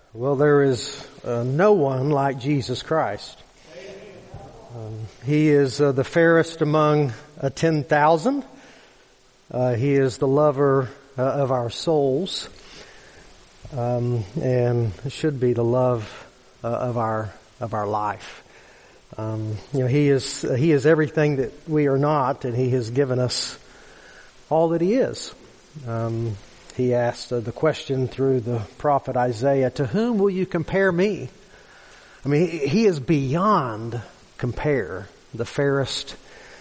Well, there is no one like Jesus Christ. He is the fairest among 10,000. He is the lover of our souls, and should be the love of our life. He is everything that we are not, and He has given us all that He is. He asked the question through the prophet Isaiah, "To whom will you compare me?" I mean, He is beyond compare, the fairest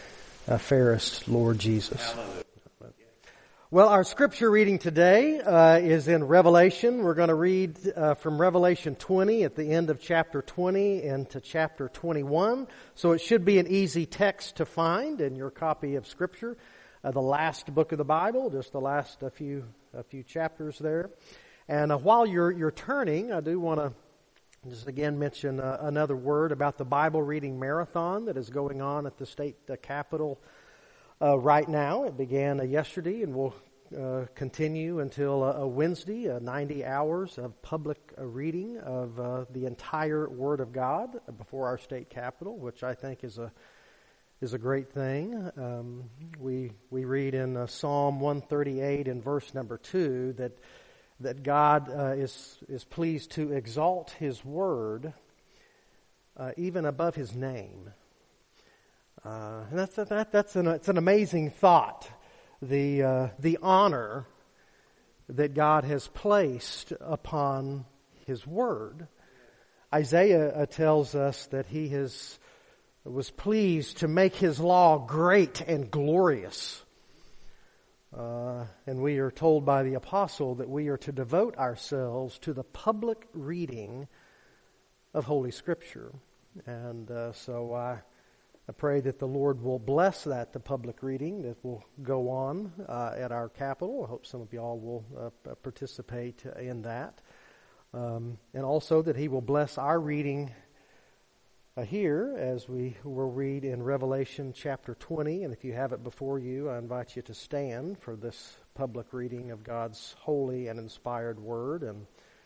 Lord Jesus. Well, our scripture reading today is in Revelation. We're going to read from Revelation 20 at the end of chapter 20 into chapter 21. So it should be an easy text to find in your copy of scripture. The last book of the Bible, just the last a few chapters there. And while you're turning, I do want to just again mention another word about the Bible reading marathon that is going on at the state capitol right now. It began yesterday and will continue until Wednesday, 90 hours of public reading of the entire Word of God before our state capitol, which I think is a great thing. We read in Psalm 138 in verse number 2 that God is pleased to exalt His Word even above His name. And that's an amazing thought. The honor that God has placed upon His Word. Isaiah tells us that He was pleased to make His law great and glorious. And we are told by the apostle that we are to devote ourselves to the public reading of Holy Scripture. And so I pray that the Lord will bless the public reading that will go on at our capitol. I hope some of y'all will participate in that. And also that He will bless our reading here as we will read in Revelation chapter 20. And if you have it before you, I invite you to stand for this public reading of God's holy and inspired Word, and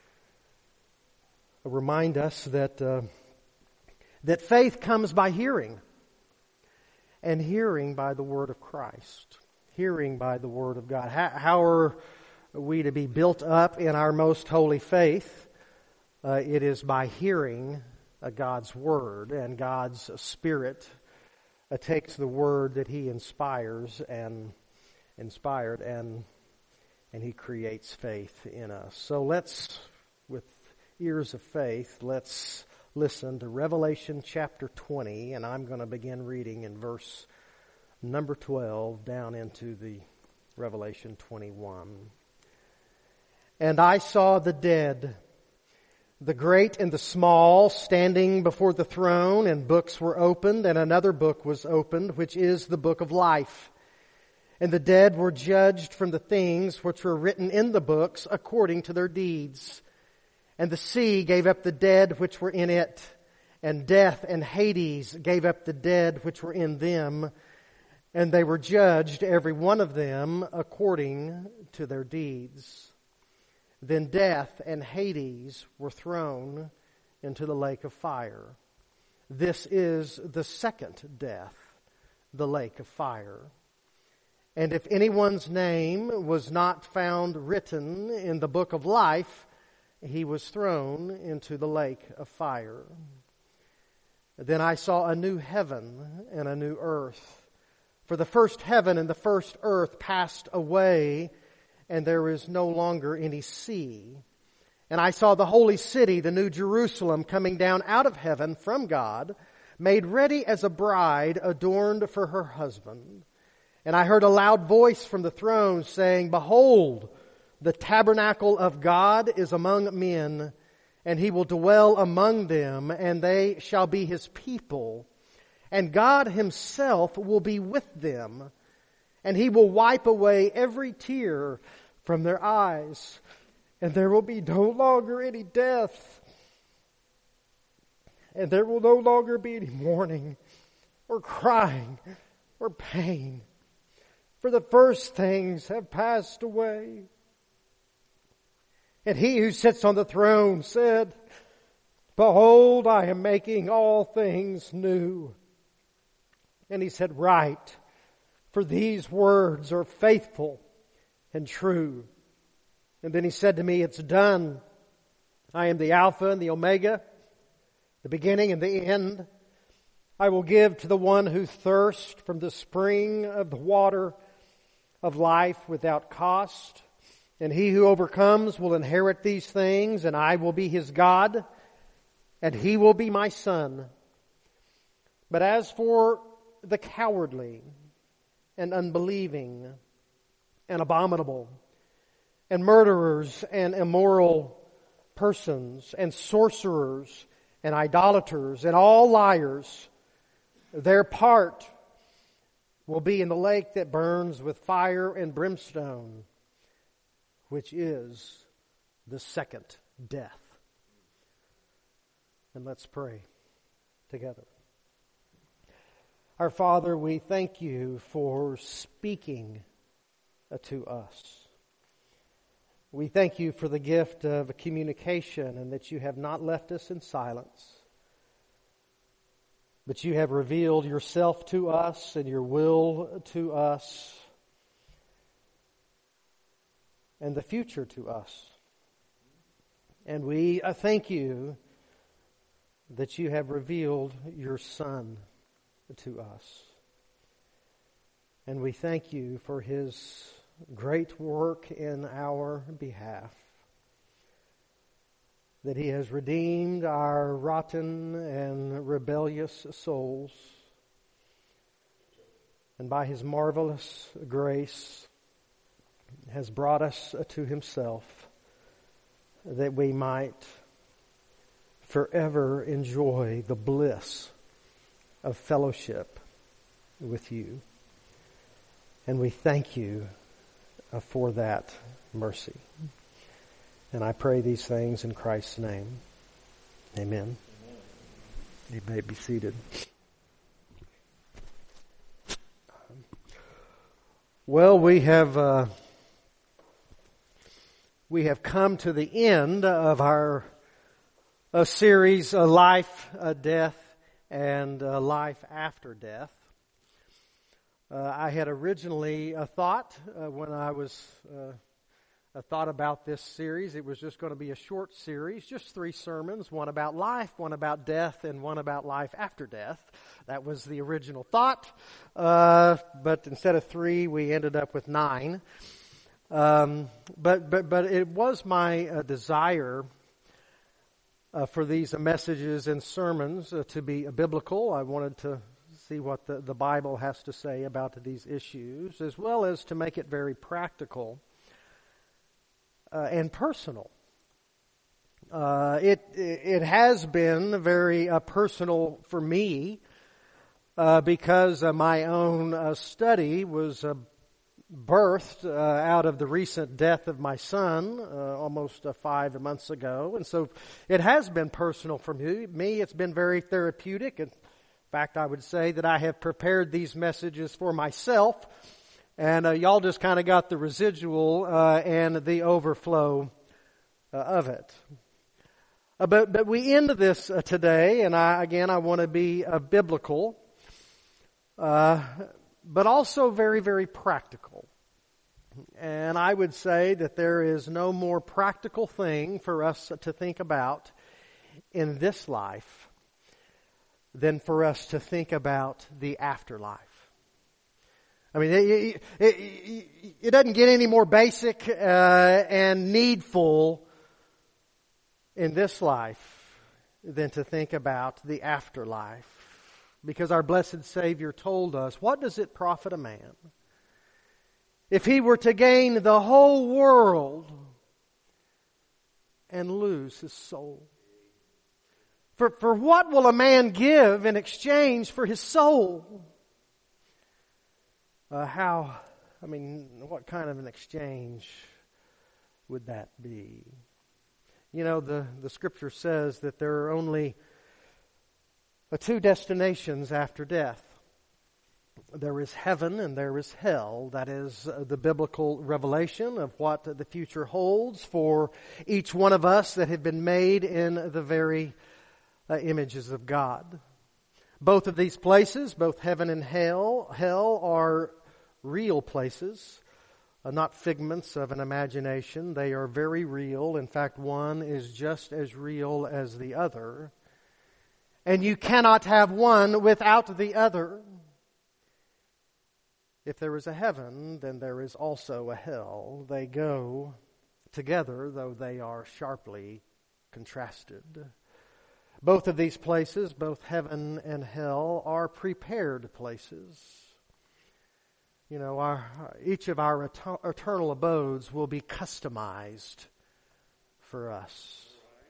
remind us that faith comes by hearing, and hearing by the Word of Christ, hearing by the Word of God. How are we to be built up in our most holy faith? It is by hearing God's Word, and God's Spirit takes the Word that He inspired and He creates faith in us. So let's, with ears of faith, let's listen to Revelation chapter 20, and I'm going to begin reading in verse number 12 down into the Revelation 21. "And I saw the dead, the great and the small, standing before the throne, and books were opened, and another book was opened, which is the book of life. And the dead were judged from the things which were written in the books according to their deeds. And the sea gave up the dead which were in it, and death and Hades gave up the dead which were in them, and they were judged, every one of them, according to their deeds. Then death and Hades were thrown into the lake of fire. This is the second death, the lake of fire. And if anyone's name was not found written in the book of life, he was thrown into the lake of fire. Then I saw a new heaven and a new earth. For the first heaven and the first earth passed away, and there is no longer any sea. And I saw the holy city, the new Jerusalem, coming down out of heaven from God, made ready as a bride adorned for her husband. And I heard a loud voice from the throne saying, 'Behold, the tabernacle of God is among men, and He will dwell among them, and they shall be His people. And God Himself will be with them, and He will wipe away every tear from their eyes, and there will be no longer any death, and there will no longer be any mourning, or crying, or pain, for the first things have passed away.' And he who sits on the throne said, Behold, I am making all things new. And he said, Write, for these words are faithful and true. And then he said to me, It's done. I am the Alpha and the Omega, the beginning and the end. I will give to the one who thirsts from the spring of the water of life without cost. And he who overcomes will inherit these things, and I will be his God, and he will be my son. But as for the cowardly and unbelieving and abominable and murderers and immoral persons and sorcerers and idolaters and all liars, their part will be in the lake that burns with fire and brimstone, which is the second death. And let's pray together. Our Father, we thank you for speaking to us. We thank you for the gift of communication and that you have not left us in silence, but you have revealed yourself to us and your will to us and the future to us. And we thank you that you have revealed your Son to us. And we thank you for his great work in our behalf, that he has redeemed our rotten and rebellious souls, and by his marvelous grace has brought us to himself, that we might forever enjoy the bliss of fellowship with you. And we thank you for that mercy. And I pray these things in Christ's name. Amen. You may be seated. Well, we have come to the end of our series, Life, Death, and Life After Death. I had originally thought when I thought about this series, it was just going to be a short series, just 3 sermons, one about life, one about death, and one about life after death. That was the original thought, but instead of 3, we ended up with 9. But it was my desire for these messages and sermons to be biblical. I wanted to see what the Bible has to say about these issues, as well as to make it very practical and personal. It has been very personal for me because my own study was birthed out of the recent death of my son almost 5 months ago. And so it has been personal for me. It's been very therapeutic. In fact, I would say that I have prepared these messages for myself, and y'all just kind of got the residual and the overflow of it. But we end this today, and I want to be biblical, but also very, very practical. And I would say that there is no more practical thing for us to think about in this life than for us to think about the afterlife. I mean, it doesn't get any more basic and needful in this life than to think about the afterlife. Because our blessed Savior told us, what does it profit a man if he were to gain the whole world and lose his soul? For what will a man give in exchange for his soul? What kind of an exchange would that be? You know, the Scripture says that there are only 2 destinations after death. There is heaven and there is hell. That is the biblical revelation of what the future holds for each one of us that have been made in the very images of God. Both of these places, both heaven and hell are real places, not figments of an imagination. They are very real. In fact, one is just as real as the other. And you cannot have one without the other. If there is a heaven, then there is also a hell. They go together, though they are sharply contrasted. Both of these places, both heaven and hell, are prepared places. You know, each of our eternal abodes will be customized for us.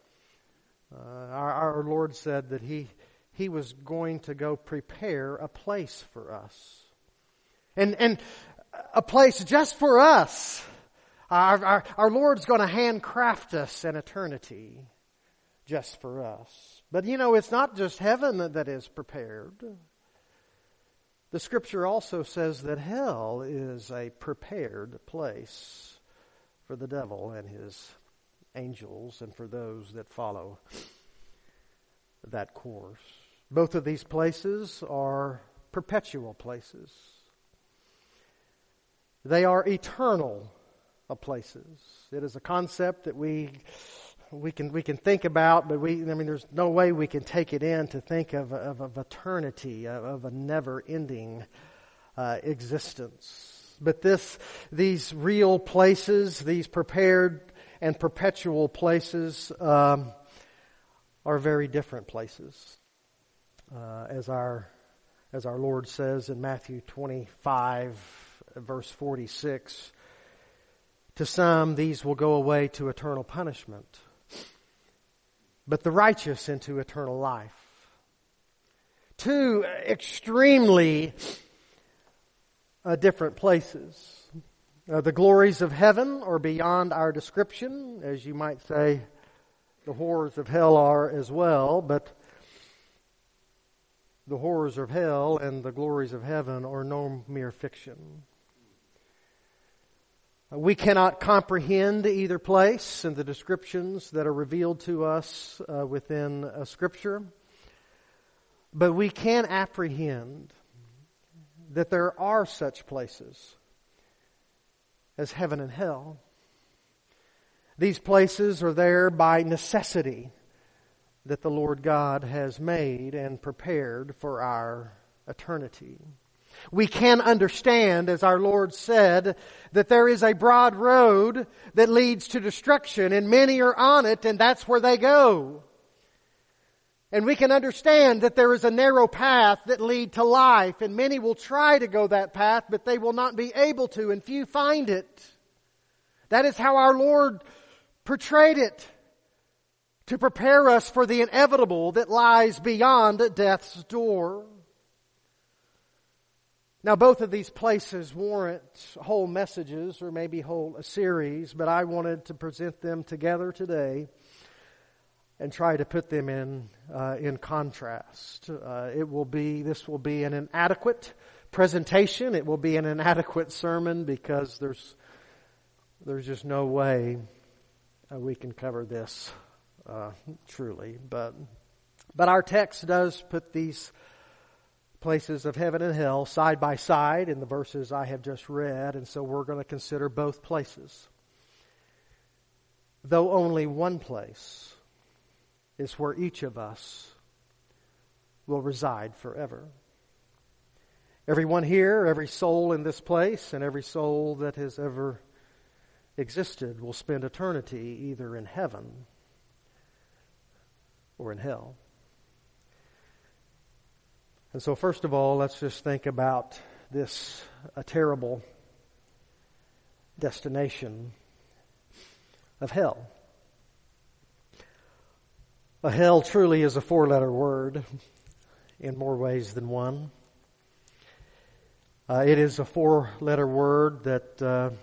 Our Lord said that He was going to go prepare a place for us. And a place just for us. Our Lord's going to handcraft us an eternity just for us. But you know, it's not just heaven that is prepared. The Scripture also says that hell is a prepared place for the devil and his angels and for those that follow that course. Both of these places are perpetual places. They are eternal places. It is a concept that we can think about, but there's no way we can take it in to think of eternity, of a never-ending existence. But these real places, these prepared and perpetual places, are very different places. As our Lord says in Matthew 25, verse 46, to some these will go away to eternal punishment, but the righteous into eternal life. Two extremely different places. The glories of heaven are beyond our description, as you might say the horrors of hell are as well, but the horrors of hell and the glories of heaven are no mere fiction. We cannot comprehend either place in the descriptions that are revealed to us within Scripture, but we can apprehend that there are such places as heaven and hell. These places are there by necessity that the Lord God has made and prepared for our eternity. We can understand, as our Lord said, that there is a broad road that leads to destruction, and many are on it, and that's where they go. And we can understand that there is a narrow path that leads to life, and many will try to go that path, but they will not be able to, and few find it. That is how our Lord portrayed it, to prepare us for the inevitable that lies beyond death's door. Now, both of these places warrant whole messages or maybe whole series, but I wanted to present them together today and try to put them in contrast. This will be an inadequate presentation. It will be an inadequate sermon because there's just no way we can cover this truly. But our text does put these places of heaven and hell side by side in the verses I have just read, and so we're going to consider both places. Though only one place is where each of us will reside forever. Everyone here, every soul in this place, and every soul that has ever existed will spend eternity either in heaven or in hell. And so first of all, let's just think about this terrible destination of hell. A hell truly is a four-letter word in more ways than one. It is a four-letter word that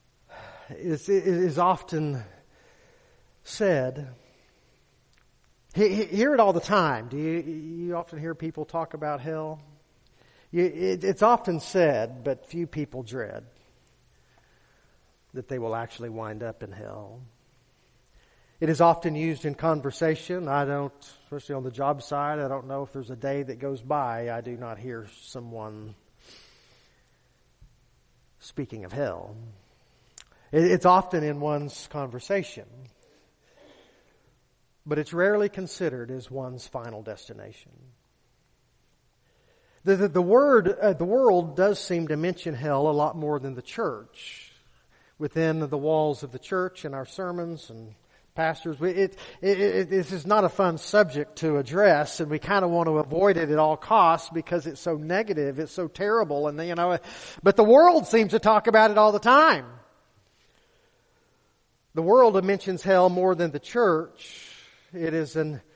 is often said Hear it all the time. Do you often hear people talk about hell? It's often said, but few people dread that they will actually wind up in hell. It is often used in conversation. Especially on the job side, I don't know if there's a day that goes by I do not hear someone speaking of hell. It's often in one's conversation, but it's rarely considered as one's final destination. The world does seem to mention hell a lot more than the church. Within the walls of the church and our sermons and pastors, this is not a fun subject to address, and we kind of want to avoid it at all costs because it's so negative, it's so terrible, and but the world seems to talk about it all the time. The world mentions hell more than the church. It is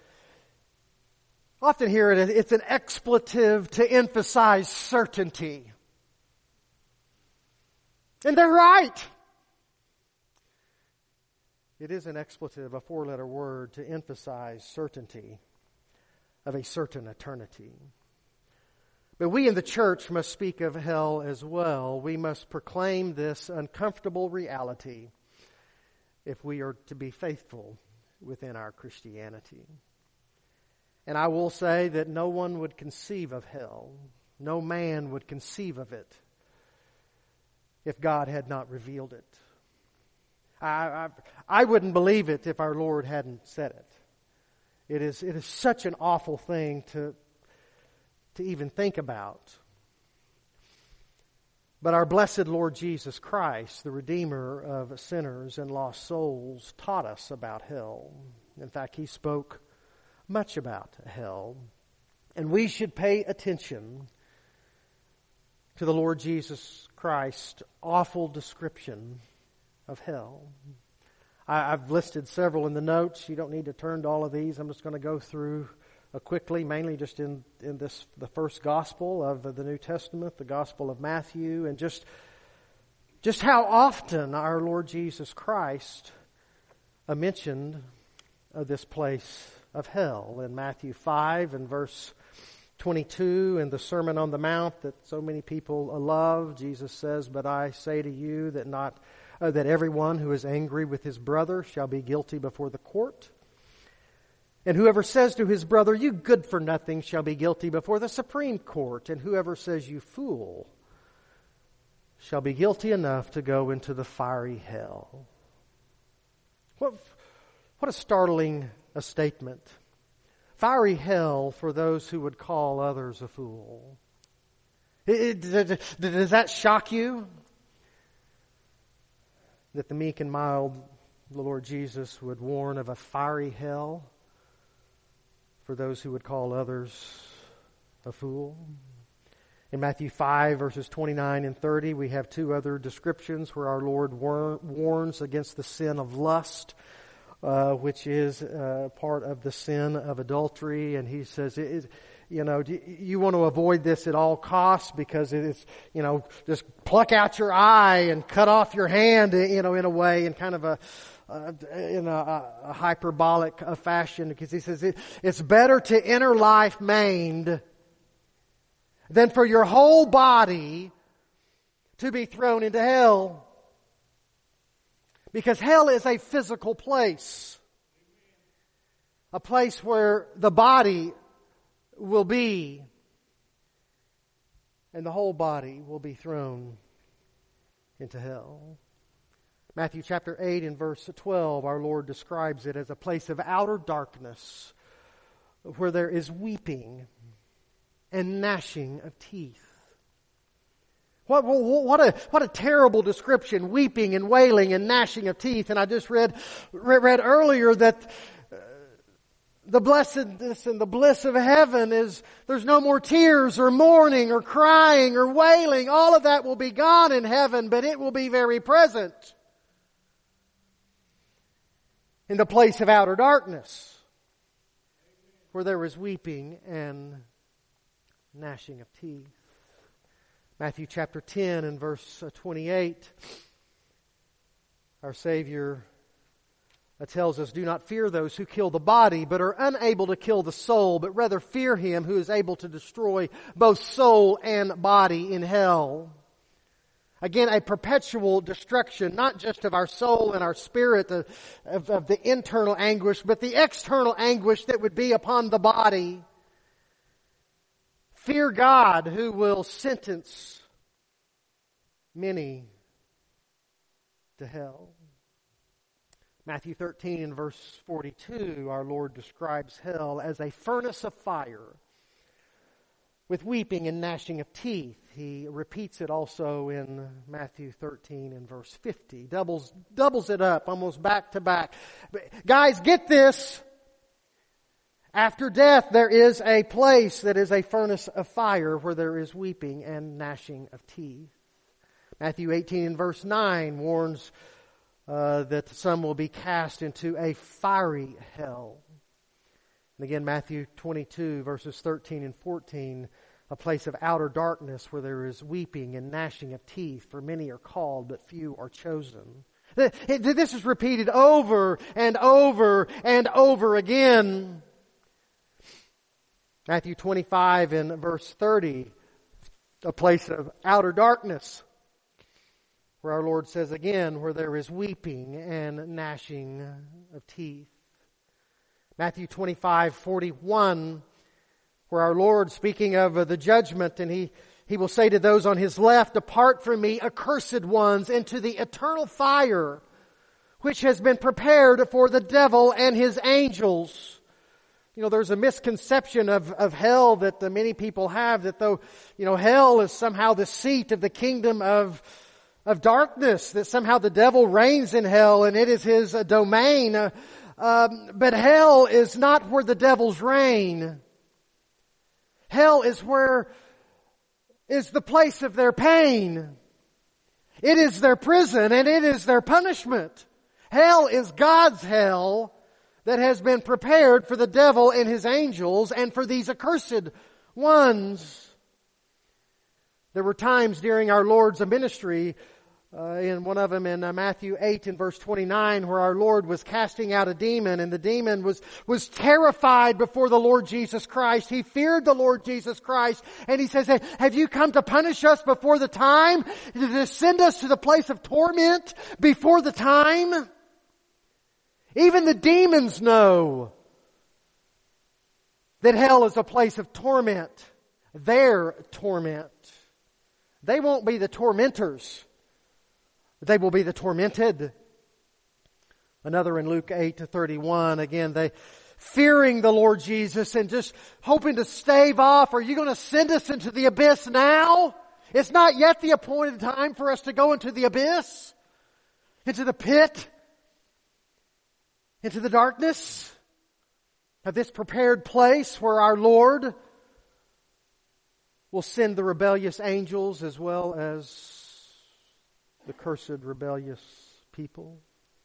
often hear it, it's an expletive to emphasize certainty. And they're right. It is an expletive, a 4-letter word, to emphasize certainty of a certain eternity. But we in the church must speak of hell as well. We must proclaim this uncomfortable reality if we are to be faithful within our Christianity. And I will say that no one would conceive of hell, no man would conceive of it if God had not revealed it. I wouldn't believe it if our Lord hadn't said it. It is such an awful thing to even think about. But our blessed Lord Jesus Christ, the Redeemer of sinners and lost souls, taught us about hell. In fact, He spoke much about hell. And we should pay attention to the Lord Jesus Christ's awful description of hell. I've listed several in the notes. You don't need to turn to all of these. I'm just going to go through quickly, mainly just in the first gospel of the New Testament, the Gospel of Matthew, and just how often our Lord Jesus Christ mentioned this place of hell. In Matthew 5 and verse 22, in the Sermon on the Mount that so many people love, Jesus says, "But I say to you that everyone who is angry with his brother shall be guilty before the court. And whoever says to his brother, 'You good for nothing,' shall be guilty before the Supreme Court. And whoever says, 'You fool,' shall be guilty enough to go into the fiery hell." What a startling statement. Fiery hell for those who would call others a fool. Does that shock you? That the meek and mild, the Lord Jesus, would warn of a fiery hell for those who would call others a fool. In Matthew 5, verses 29 and 30, we have two other descriptions where our Lord warns against the sin of lust, which is part of the sin of adultery. And He says, you want to avoid this at all costs because it's, just pluck out your eye and cut off your hand, in a way, in kind of a hyperbolic fashion, because He says it's better to enter life maimed than for your whole body to be thrown into hell. Because hell is a physical place. A place where the body will be, and the whole body will be thrown into hell. Matthew chapter 8 and verse 12, our Lord describes it as a place of outer darkness where there is weeping and gnashing of teeth. What a terrible description, weeping and wailing and gnashing of teeth. And I just read earlier that the blessedness and the bliss of heaven is there's no more tears or mourning or crying or wailing. All of that will be gone in heaven, but it will be very present in the place of outer darkness where there is weeping and gnashing of teeth. Matthew chapter 10 and verse 28, our Savior It tells us, do not fear those who kill the body, but are unable to kill the soul, but rather fear Him who is able to destroy both soul and body in hell. Again, a perpetual destruction, not just of our soul and our spirit, of the internal anguish, but the external anguish that would be upon the body. Fear God who will sentence many to hell. Matthew 13 and verse 42, our Lord describes hell as a furnace of fire with weeping and gnashing of teeth. He repeats it also in Matthew 13 and verse 50. Doubles it up almost back to back. But guys, get this. After death, there is a place that is a furnace of fire where there is weeping and gnashing of teeth. Matthew 18 and verse 9 warns that some will be cast into a fiery hell. And again, Matthew 22 verses 13 and 14, a place of outer darkness where there is weeping and gnashing of teeth, for many are called, but few are chosen. This is repeated over and over and over again. Matthew 25 and verse 30, a place of outer darkness, where our Lord says again, where there is weeping and gnashing of teeth. Matthew 25:41, where our Lord, speaking of the judgment, and He will say to those on His left, depart from me, accursed ones, into the eternal fire, which has been prepared for the devil and his angels. You know, there's a misconception of hell that many people have, that though, hell is somehow the seat of the kingdom of darkness, that somehow the devil reigns in hell and it is his domain. But hell is not where the devils reign. Hell is the place of their pain. It is their prison and it is their punishment. Hell is God's hell that has been prepared for the devil and his angels and for these accursed ones. There were times during our Lord's ministry, in one of them in Matthew 8 and verse 29, where our Lord was casting out a demon, and the demon was terrified before the Lord Jesus Christ. He feared the Lord Jesus Christ, and he says, have you come to punish us before the time? To send us to the place of torment before the time? Even the demons know that hell is a place of torment. Their torment. They won't be the tormentors. They will be the tormented. Another in Luke 8:31, again, they fearing the Lord Jesus and just hoping to stave off, are you going to send us into the abyss now? It's not yet the appointed time for us to go into the abyss, into the pit, into the darkness of this prepared place where our Lord will send the rebellious angels as well as the cursed rebellious people.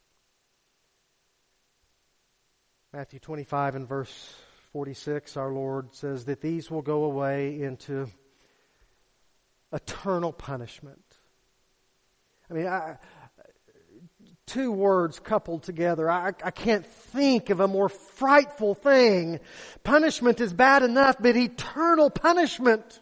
Matthew 25 and verse 46, our Lord says that these will go away into eternal punishment. I mean, two words coupled together. I can't think of a more frightful thing. Punishment is bad enough, but eternal punishment.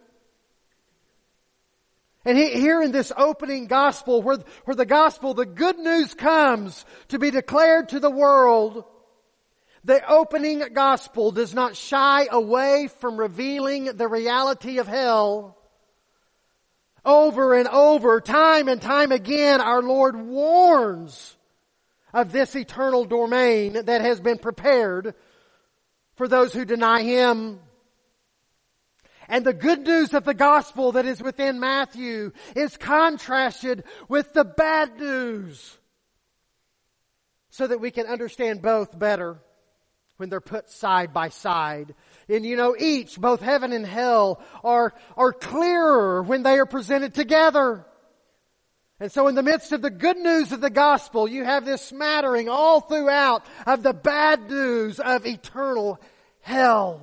And here in this opening gospel, where the gospel, the good news comes to be declared to the world, the opening gospel does not shy away from revealing the reality of hell. Over and over, time and time again, our Lord warns of this eternal domain that has been prepared for those who deny Him. And the good news of the gospel that is within Matthew is contrasted with the bad news, so that we can understand both better when they're put side by side. And each, both heaven and hell, are clearer when they are presented together. And so in the midst of the good news of the gospel, you have this smattering all throughout of the bad news of eternal hell.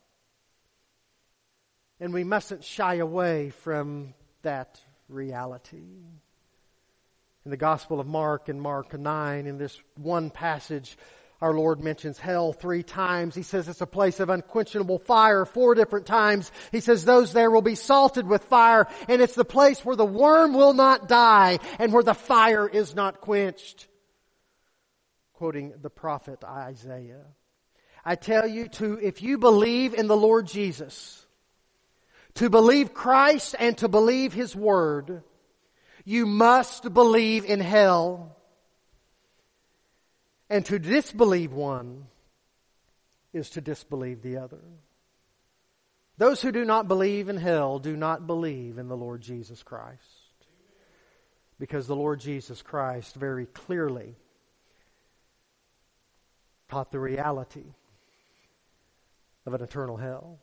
And we mustn't shy away from that reality. In the Gospel of Mark, in Mark 9, in this one passage, our Lord mentions hell 3 times. He says it's a place of unquenchable fire 4 different times. He says those there will be salted with fire, and it's the place where the worm will not die and where the fire is not quenched. Quoting the prophet Isaiah. I tell you if you believe in the Lord Jesus, to believe Christ and to believe His Word, you must believe in hell. And to disbelieve one is to disbelieve the other. Those who do not believe in hell do not believe in the Lord Jesus Christ. Because the Lord Jesus Christ very clearly taught the reality of an eternal hell.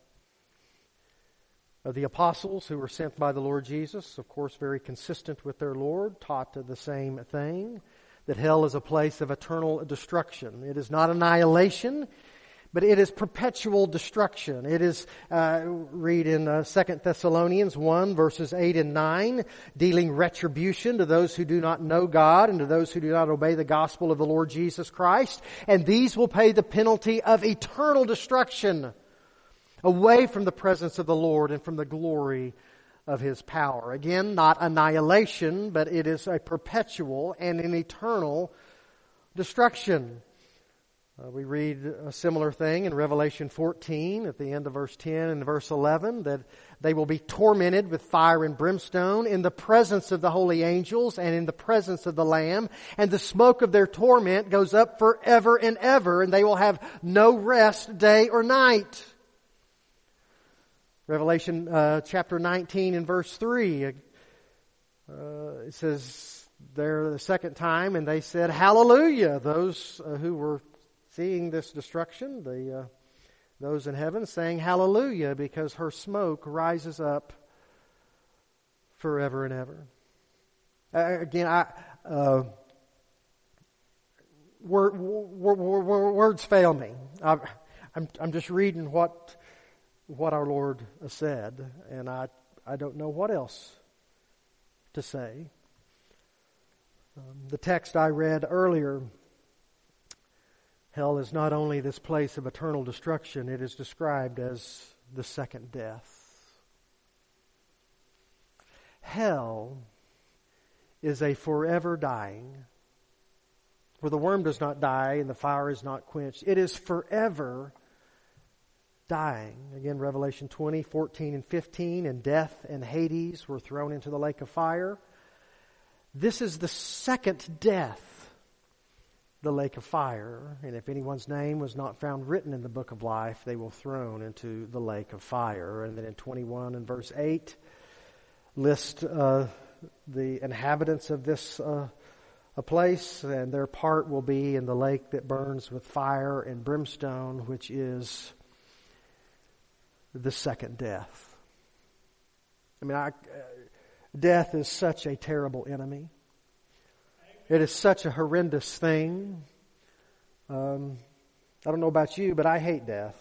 The apostles who were sent by the Lord Jesus, of course very consistent with their Lord, taught the same thing. That hell is a place of eternal destruction. It is not annihilation, but it is perpetual destruction. It is, read in 2 Thessalonians 1, verses 8 and 9, dealing retribution to those who do not know God and to those who do not obey the gospel of the Lord Jesus Christ. And these will pay the penalty of eternal destruction, away from the presence of the Lord and from the glory of His power. Again, not annihilation, but it is a perpetual and an eternal destruction. We read a similar thing in Revelation 14 at the end of verse 10 and verse 11, that they will be tormented with fire and brimstone in the presence of the holy angels and in the presence of the Lamb, and the smoke of their torment goes up forever and ever, and they will have no rest day or night. Revelation chapter 19 and verse 3, it says there the second time, and they said, Hallelujah! Those who were seeing this destruction, those in heaven saying Hallelujah, because her smoke rises up forever and ever. Again, words fail me. I'm just reading what our Lord said, and I don't know what else to say. The text I read earlier, hell is not only this place of eternal destruction, it is described as the second death. Hell is a forever dying, where the worm does not die and the fire is not quenched. It is forever dying. Again, Revelation 20, 14 and 15, and death and Hades were thrown into the lake of fire. This is the second death, the lake of fire. And if anyone's name was not found written in the book of life, they will thrown into the lake of fire. And then in 21 and verse 8, list the inhabitants of this a place, and their part will be in the lake that burns with fire and brimstone, which is the second death. I mean, death is such a terrible enemy. It is such a horrendous thing. I don't know about you, but I hate death.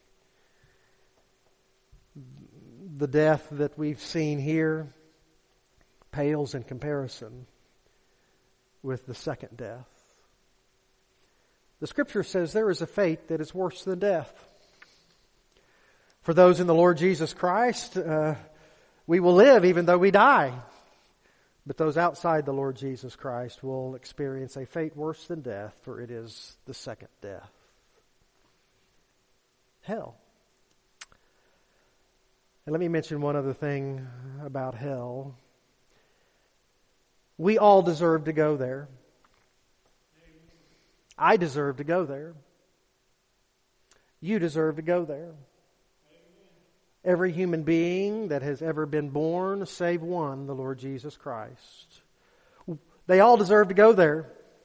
The death that we've seen here pales in comparison with the second death. The Scripture says there is a fate that is worse than death. For those in the Lord Jesus Christ, we will live even though we die. But those outside the Lord Jesus Christ will experience a fate worse than death, for it is the second death. Hell. And let me mention one other thing about hell. We all deserve to go there. I deserve to go there. You deserve to go there. Every human being that has ever been born, save one, the Lord Jesus Christ. They all deserve to go there.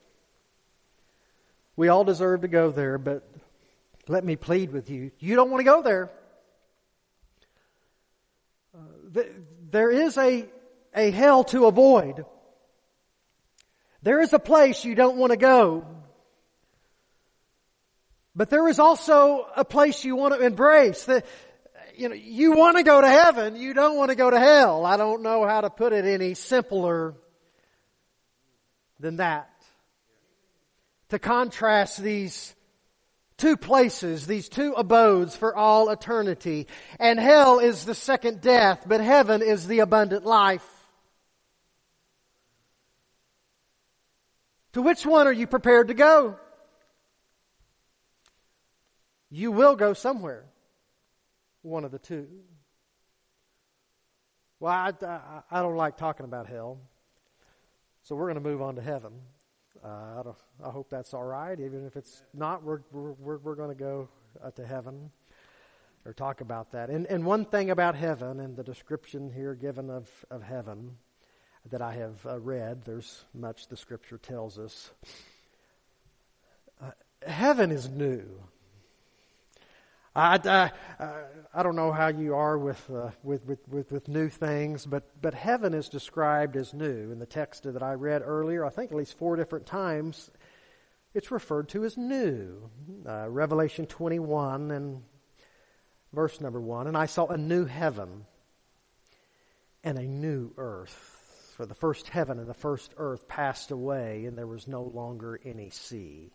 We all deserve to go there, but let me plead with you. You don't want to go there. There is a hell to avoid. There is a place you don't want to go. But there is also a place you want to embrace. You want to go to heaven. You don't want to go to hell. I don't know how to put it any simpler than that. To contrast these two places, these two abodes for all eternity. And hell is the second death, but heaven is the abundant life. To which one are you prepared to go? You will go somewhere. One of the two. Well, I don't like talking about hell. So we're going to move on to heaven. I hope that's all right. Even if it's not, we're going to go to heaven or talk about that. And one thing about heaven and the description here given of heaven that I have read, there's much the Scripture tells us. Heaven is new. I don't know how you are with new things, but heaven is described as new. In the text that I read earlier, I think at least 4 different times, it's referred to as new. Revelation 21 and verse number 1, and I saw a new heaven and a new earth. For the first heaven and the first earth passed away, and there was no longer any sea.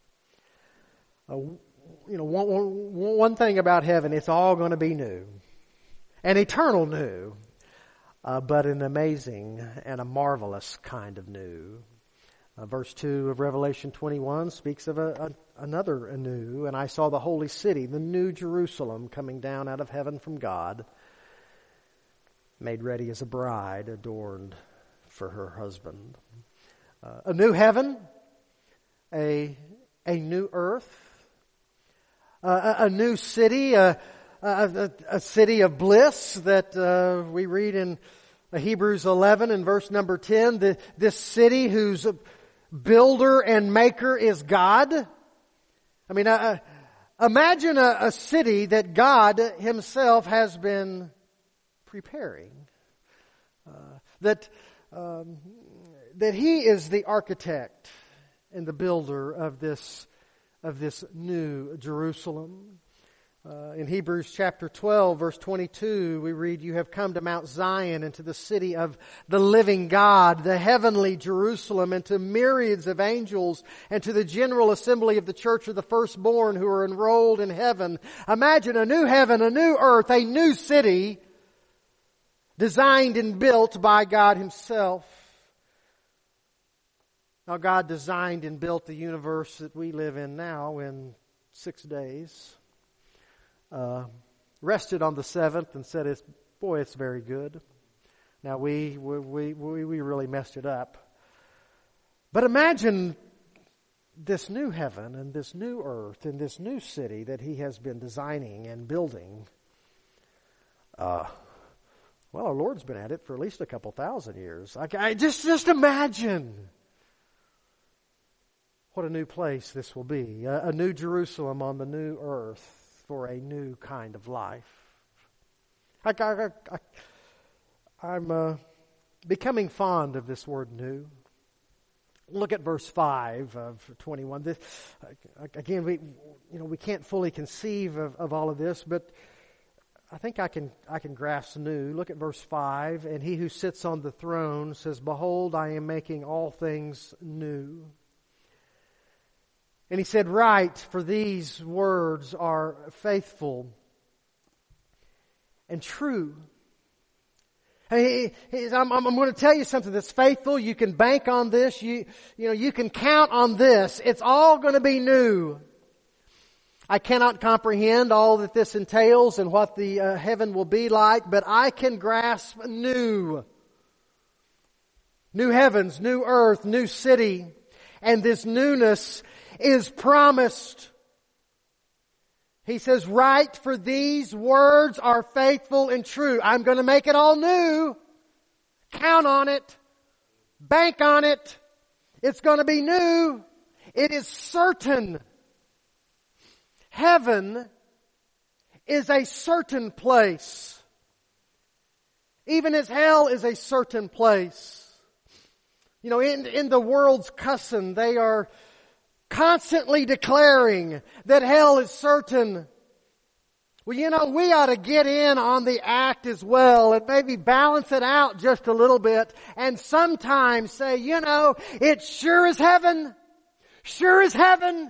One thing about heaven, it's all going to be new. An eternal new, but an amazing and a marvelous kind of new. Verse 2 of Revelation 21 speaks of another anew. And I saw the holy city, the new Jerusalem, coming down out of heaven from God, made ready as a bride adorned for her husband. A new heaven, a new earth, a new city, a city of bliss that we read in Hebrews 11 and verse number 10. This city whose builder and maker is God. I mean, imagine a city that God Himself has been preparing. That He is the architect and the builder of this new Jerusalem. In Hebrews chapter 12, verse 22, we read, "You have come to Mount Zion and to the city of the living God, the heavenly Jerusalem, and to myriads of angels, and to the general assembly of the church of the firstborn who are enrolled in heaven." Imagine a new heaven, a new earth, a new city, designed and built by God Himself. Now, God designed and built the universe that we live in now in 6 days. Rested on the 7th and said, it's very good. Now, we really messed it up. But imagine this new heaven and this new earth and this new city that He has been designing and building. Well, our Lord's been at it for at least a couple thousand years. Just imagine what a new place this will be. A new Jerusalem on the new earth for a new kind of life. I'm becoming fond of this word new. Look at verse 5 of 21. Again, we can't fully conceive of all of this, but I think I can grasp new. Look at verse 5. "And He who sits on the throne says, Behold, I am making all things new. And He said, Write, for these words are faithful and true." I'm going to tell you something that's faithful. You can bank on this. You can count on this. It's all going to be new. I cannot comprehend all that this entails and what the heaven will be like, but I can grasp new. New heavens, new earth, new city. And this newness is promised. He says, "Write, for these words are faithful and true." I'm going to make it all new. Count on it. Bank on it. It's going to be new. It is certain. Heaven is a certain place. Even as hell is a certain place. In the world's cussing, they are constantly declaring that hell is certain. Well, we ought to get in on the act as well and maybe balance it out just a little bit and sometimes say, it sure is heaven. Sure is heaven.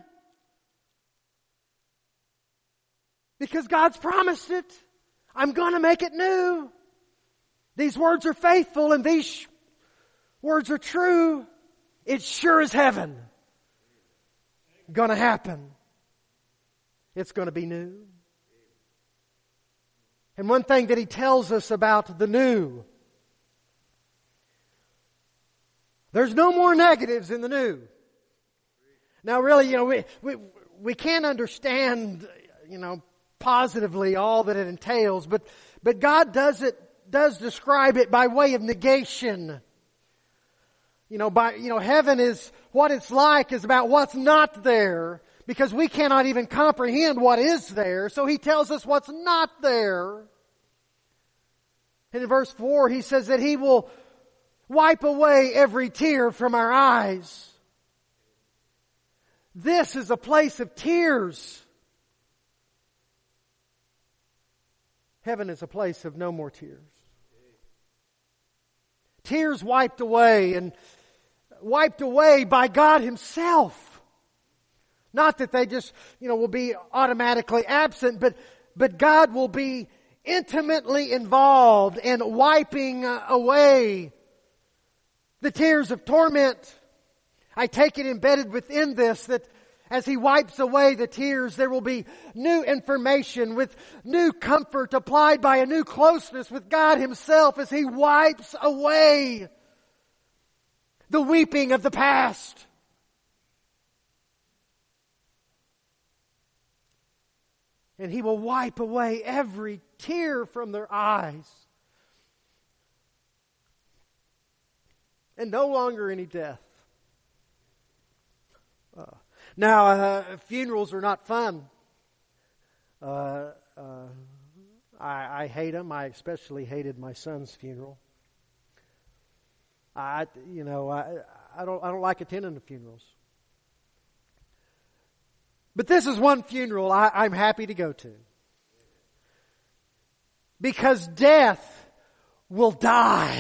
Because God's promised it. I'm going to make it new. These words are faithful and these words are true. It sure is heaven. Going to happen. It's going to be new. And one thing that He tells us about the new, there's no more negatives in the new. Now really, we can't understand, positively all that it entails, but God does describe it by way of negation. Heaven is what it's like is about what's not there, because we cannot even comprehend what is there. So He tells us what's not there. And in verse 4, He says that He will wipe away every tear from our eyes. This is a place of tears. Heaven is a place of no more tears. Tears wiped away, and wiped away by God Himself. Not that they just, will be automatically absent, but God will be intimately involved in wiping away the tears of torment. I take it embedded within this that as He wipes away the tears, there will be new information with new comfort applied by a new closeness with God Himself as He wipes away the weeping of the past. And He will wipe away every tear from their eyes. And no longer any death. Now, funerals are not fun. I hate them. I especially hated my son's funeral. I don't like attending the funerals. But this is one funeral I'm happy to go to. Because death will die.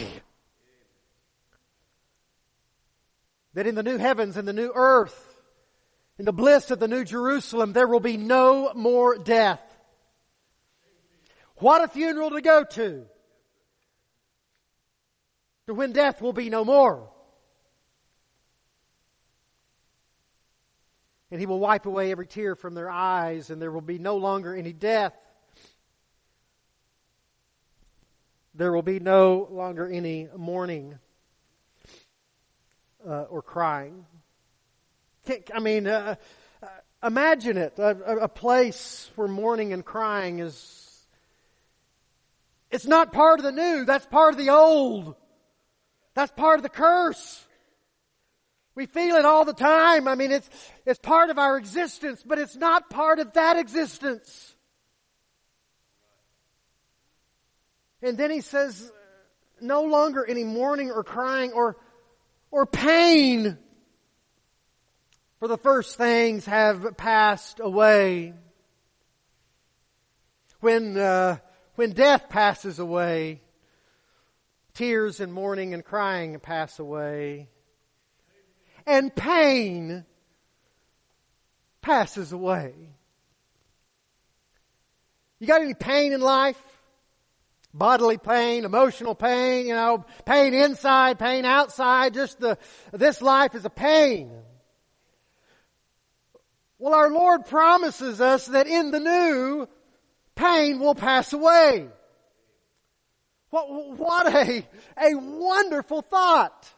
That in the new heavens and the new earth, in the bliss of the new Jerusalem, there will be no more death. What a funeral to go to when death will be no more. And He will wipe away every tear from their eyes, and there will be no longer any death. There will be no longer any mourning or crying. Imagine it, a place where mourning and crying it's not part of the new, that's part of the old. That's part of the curse. We feel it all the time. It's part of our existence, but it's not part of that existence. And then He says, no longer any mourning or crying or pain. For the first things have passed away. When death passes away, tears and mourning and crying pass away. And pain passes away. You got any pain in life? Bodily pain, emotional pain, pain inside, pain outside, this life is a pain. Well, our Lord promises us that in the new, pain will pass away. What a wonderful thought.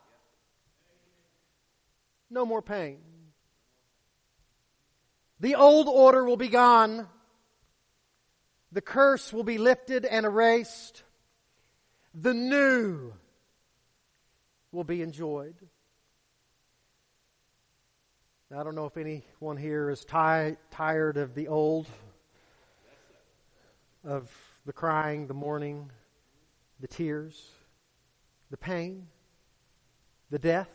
No more pain. The old order will be gone. The curse will be lifted and erased. The new will be enjoyed. Now, I don't know if anyone here is tired of the old, of the crying, the mourning, the tears, the pain, the death.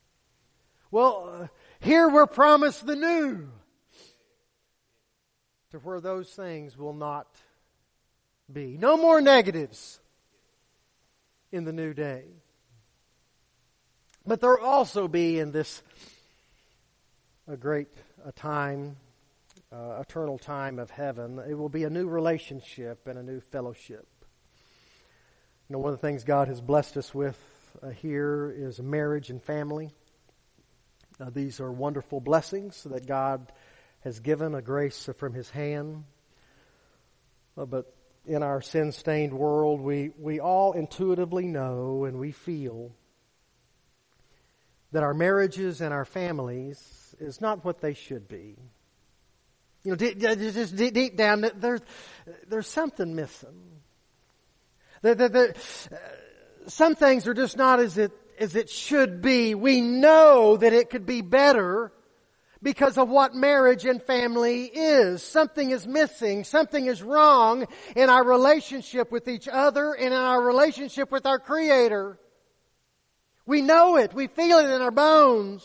Well, here we're promised the new. to where those things will not be. No more negatives in the new day. But there will also be in this a great time, eternal time of heaven, it will be a new relationship and a new fellowship. You know, one of the things God has blessed us with here is marriage and family. These are wonderful blessings that God has given, a grace from His hand. But in our sin-stained world, we all intuitively know and we feel that our marriages and our families is not what they should be. You know, just deep down, there's something missing. Some things are just not as it should be. We know that it could be better because of what marriage and family is. Something is missing. Something is wrong in our relationship with each other and in our relationship with our Creator. We know it. We feel it in our bones.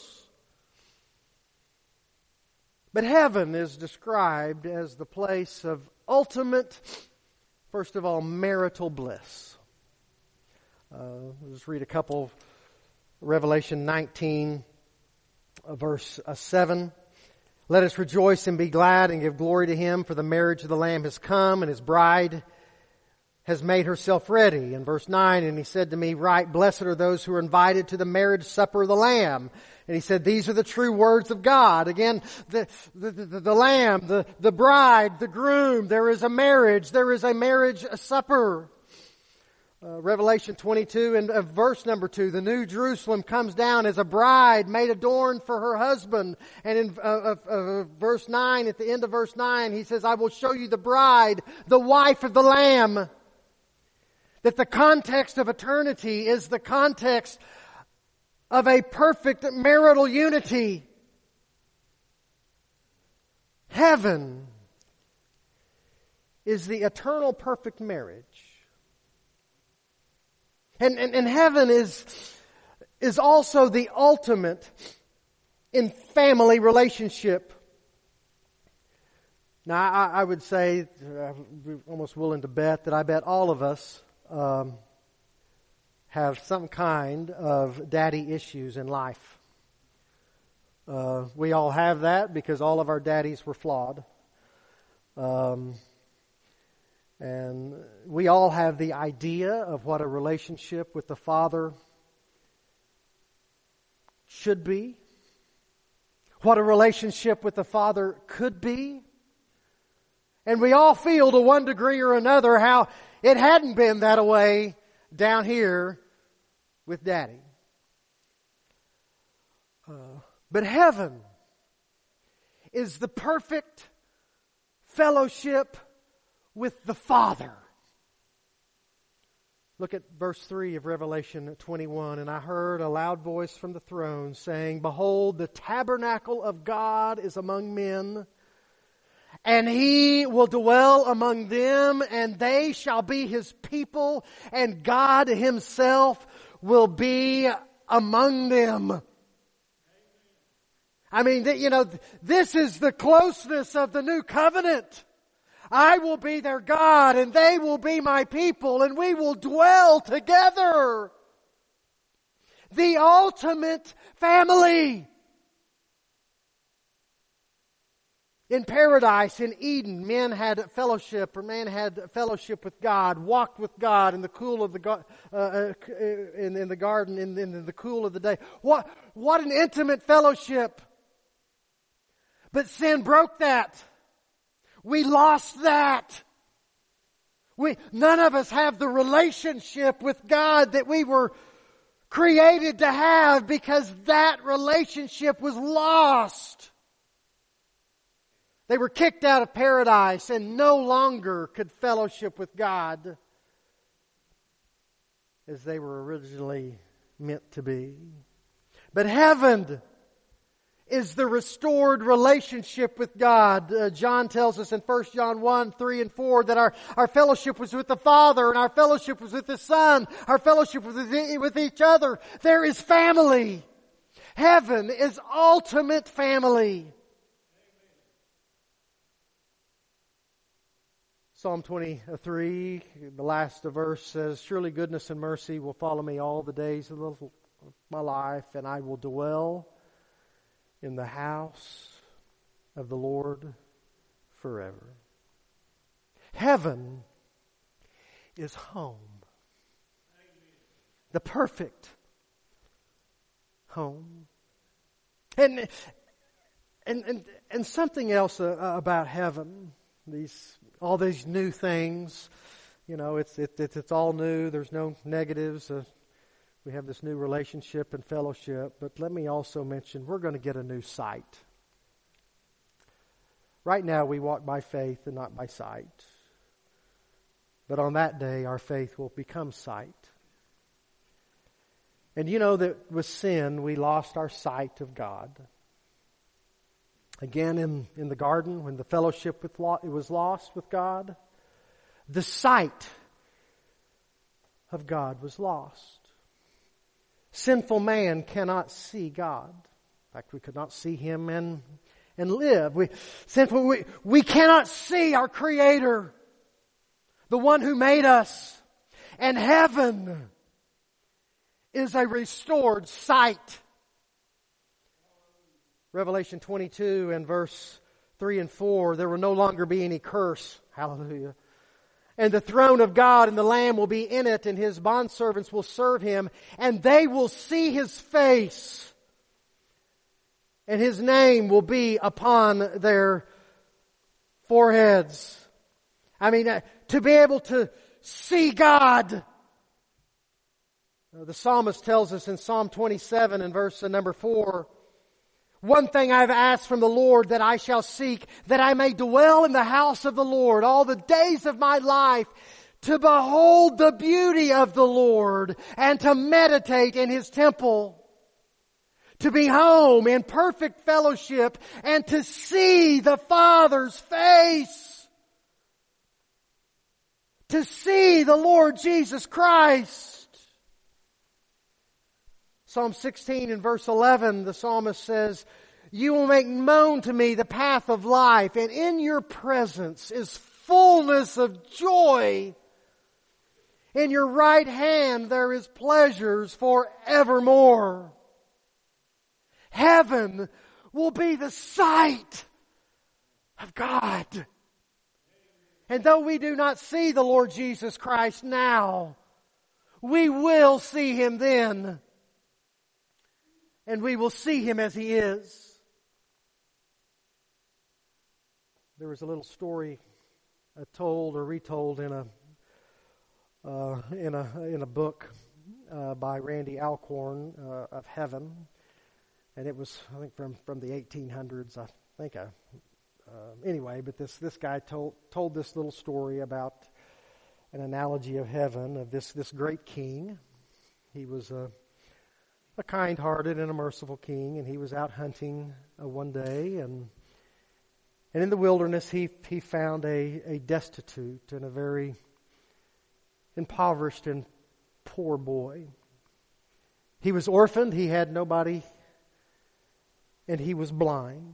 But heaven is described as the place of ultimate, first of all, marital bliss. I'll just read a couple. Revelation 19, verse 7. Let us rejoice and be glad and give glory to Him, for the marriage of the Lamb has come, and His bride has made herself ready. In verse 9, and He said to me, write, blessed are those who are invited to the marriage supper of the Lamb. And He said, these are the true words of God. Again, the Lamb, the bride, the groom, there is a marriage supper. Revelation 22 and verse number 2, the New Jerusalem comes down as a bride made adorned for her husband. And in verse 9, at the end of verse 9, He says, I will show you the bride, the wife of the Lamb. That the context of eternity is the context of a perfect marital unity. Heaven is the eternal perfect marriage. And heaven is also the ultimate in family relationship. Now, I would say, I'm almost willing to bet that I bet all of us have some kind of daddy issues in life. We all have that because all of our daddies were flawed. And we all have the idea of what a relationship with the Father should be, what a relationship with the Father could be. And we all feel to one degree or another how it hadn't been that way down here with Daddy. But heaven is the perfect fellowship with the Father. Look at verse 3 of Revelation 21. And I heard a loud voice from the throne saying, behold, the tabernacle of God is among men, and He will dwell among them, and they shall be His people, and God Himself will be among them. I mean, this is the closeness of the new covenant. I will be their God, and they will be my people, and we will dwell together. The ultimate family. In paradise, in Eden, man had fellowship with God, walked with God in the cool of the in the garden, in the cool of the day. What an intimate fellowship! But sin broke that. We lost that. None of us have the relationship with God that we were created to have because that relationship was lost. They were kicked out of paradise and no longer could fellowship with God as they were originally meant to be. But heaven is the restored relationship with God. John tells us in 1 John 1, 3 and 4 that our fellowship was with the Father and our fellowship was with the Son. Our fellowship was with each other. There is family. Heaven is ultimate family. Psalm 23, the last verse says, "Surely goodness and mercy will follow me all the days of my life, and I will dwell in the house of the Lord forever." Heaven is home. The perfect home. And something else about heaven, all these new things, it's all new. There's no negatives. We have this new relationship and fellowship. But let me also mention, we're going to get a new sight. Right now we walk by faith and not by sight. But on that day our faith will become sight. And you know that with sin we lost our sight of God. Again, in the garden, when the fellowship was lost with God, the sight of God was lost. Sinful man cannot see God. In fact, we could not see Him and live. We cannot see our Creator, the one who made us. And heaven is a restored sight. Revelation 22 and verse 3 and 4, there will no longer be any curse. Hallelujah. And the throne of God and the Lamb will be in it, and His bondservants will serve Him, and they will see His face, and His name will be upon their foreheads. I mean, to be able to see God. The psalmist tells us in Psalm 27 and verse number 4, "One thing I've asked from the Lord that I shall seek, that I may dwell in the house of the Lord all the days of my life, to behold the beauty of the Lord and to meditate in His temple." To be home in perfect fellowship and to see the Father's face. To see the Lord Jesus Christ. Psalm 16 and verse 11, the psalmist says, "You will make known to me the path of life, and in your presence is fullness of joy. In your right hand there is pleasures forevermore." Heaven will be the sight of God. And though we do not see the Lord Jesus Christ now, we will see Him then. And we will see Him as He is. There was a little story told or retold in a book by Randy Alcorn of heaven, and it was, I think, from the 1800s. I think anyway, but this guy told this little story about an analogy of heaven, of this great king. He was a kind-hearted and a merciful king, and he was out hunting one day, and in the wilderness he found a destitute and a very impoverished and poor boy. He was orphaned, he had nobody, and he was blind.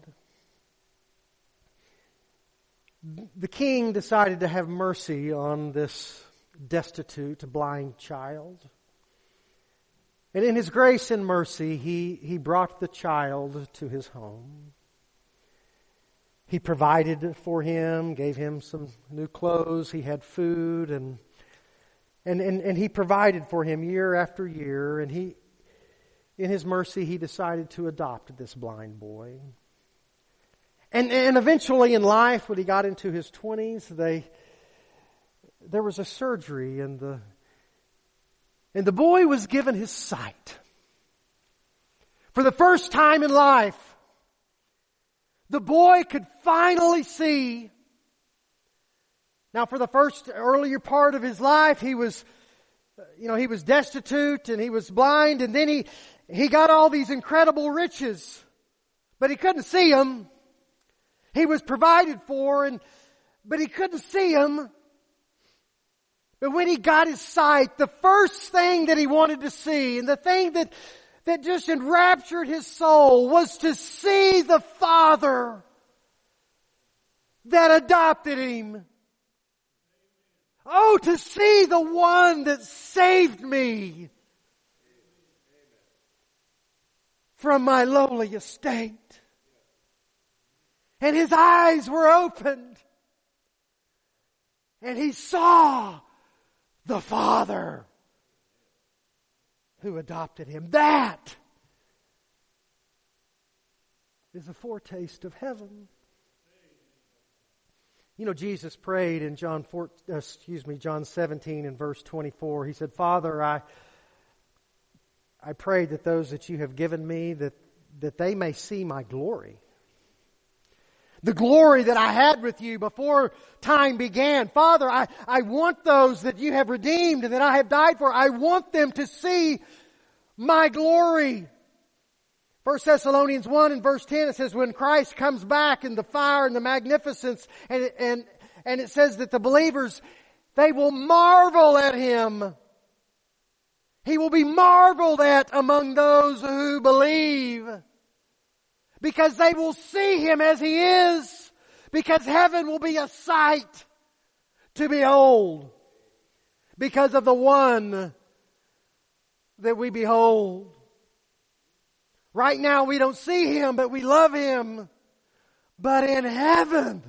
The king decided to have mercy on this destitute, blind child. And in His grace and mercy, He brought the child to his home. He provided for him, gave him some new clothes. He had food, and He provided for him year after year. And in His mercy, He decided to adopt this blind boy. And eventually in life, when he got into his 20s, there was a surgery, and the boy was given his sight. For the first time in life, the boy could finally see. Now, for the first earlier part of his life, he was destitute and he was blind, and then he got all these incredible riches, but he couldn't see them. He was provided for, but he couldn't see them. But when he got his sight, the first thing that he wanted to see, and the thing that just enraptured his soul, was to see the Father that adopted him. Oh, to see the one that saved me from my lowly estate. And his eyes were opened. And he saw the Father who adopted him. That is a foretaste of heaven. You know, Jesus prayed in John 17 and verse 24. He said, Father, I pray that those that you have given me, that they may see my glory. The glory that I had with you before time began. Father, I want those that you have redeemed and that I have died for. I want them to see my glory. 1 Thessalonians 1 and verse 10, it says, when Christ comes back in the fire and the magnificence, and it says that the believers, they will marvel at Him. He will be marveled at among those who believe. Because they will see Him as He is. Because heaven will be a sight to behold. Because of the one that we behold. Right now we don't see Him, but we love Him. But in heaven,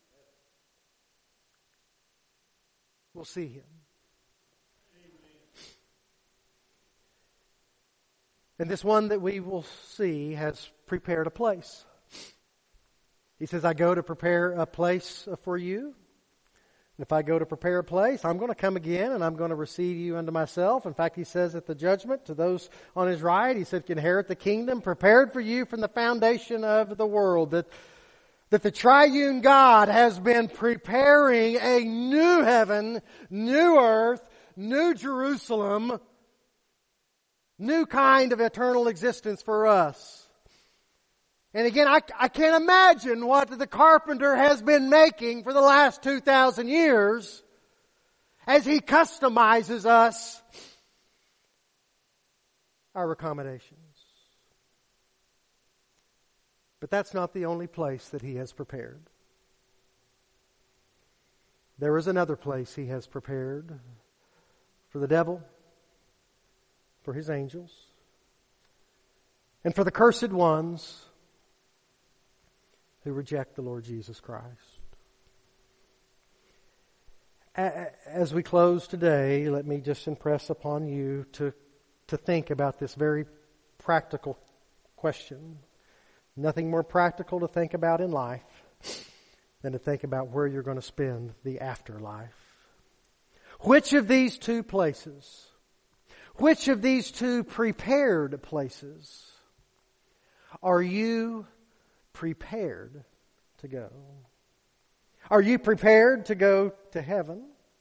we'll see Him. And this one that we will see has prepared a place. He says, I go to prepare a place for you. If I go to prepare a place, I'm going to come again and I'm going to receive you unto myself. In fact, He says at the judgment to those on His right, He said, inherit the kingdom prepared for you from the foundation of the world. That the triune God has been preparing a new heaven, new earth, new Jerusalem, new kind of eternal existence for us. And again, I can't imagine what the carpenter has been making for the last 2,000 years as he customizes us our accommodations. But that's not the only place that He has prepared. There is another place He has prepared for the devil, for his angels, and for the cursed ones who reject the Lord Jesus Christ. As we close today, let me just impress upon you to think about this very practical question. Nothing more practical to think about in life than to think about where you're going to spend the afterlife. Which of these two places, which of these two prepared places are you prepared to go? Are you prepared to go to heaven?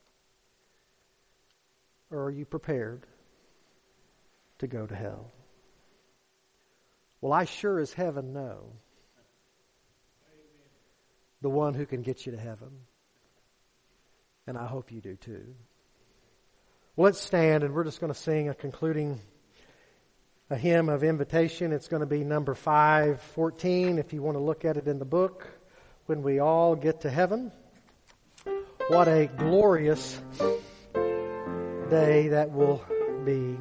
Or are you prepared to go to hell? Well, I sure as heaven know the one who can get you to heaven. And I hope you do too. Well, let's stand and we're just going to sing a hymn of invitation. It's going to be number 514 if you want to look at it in the book. When we all get to heaven. What a glorious day that will be.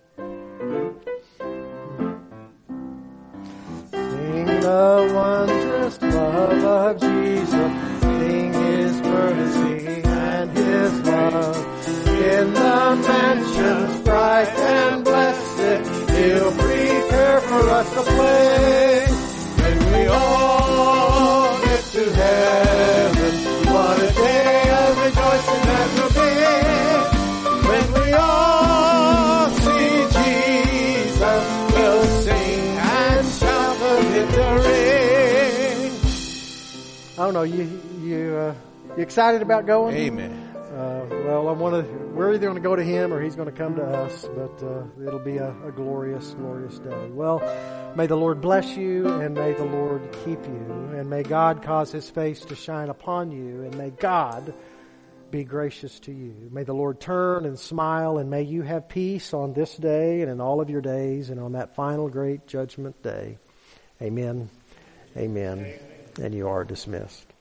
Sing the wondrous love of Jesus. Sing His mercy and His love. In the mansions bright and blessed, He'll prepare for us a place. When we all get to heaven, what a day of rejoicing that will be. When we all see Jesus, we'll sing and shout the victory. I don't know, you excited about going? Amen. Well, we're either going to go to Him or He's going to come to us, but it'll be a glorious, glorious day. Well, may the Lord bless you and may the Lord keep you and may God cause His face to shine upon you and may God be gracious to you. May the Lord turn and smile and may you have peace on this day and in all of your days and on that final great judgment day. Amen. Amen. And you are dismissed.